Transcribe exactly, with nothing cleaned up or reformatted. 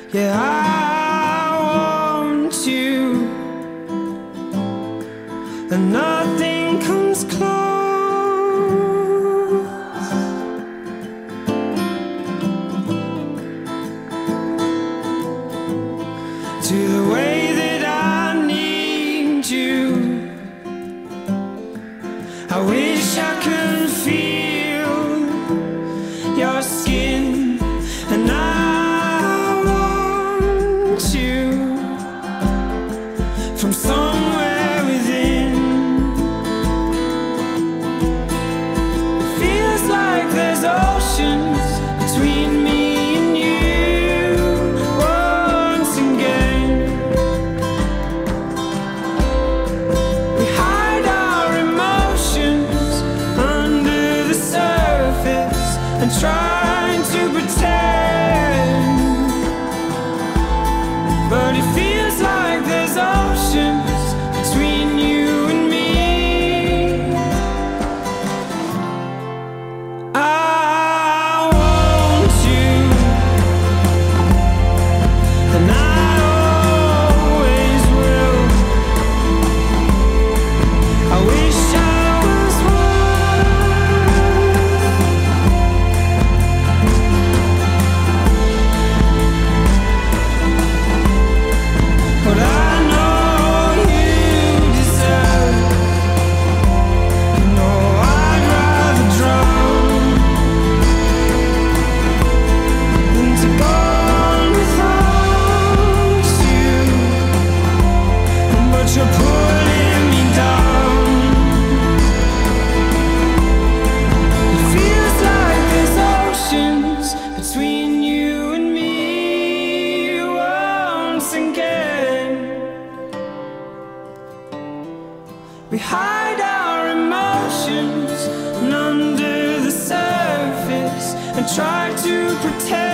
Yeah, I want you, and nothing comes close to the way that I need you. I wish I could feel your skin, and I want you from somewhere within. It feels like there's oceans between me and you once again. We hide our emotions under the surface and trying to pretend, but it feels like there's oceans between you and me. I want you, and I always will. I wish I was one, but I know you deserve. You know I'd rather drown than to go on without you, but you're pulling me down. It feels like there's oceans between you and me once again. We hide our emotions under the surface and try to pretend,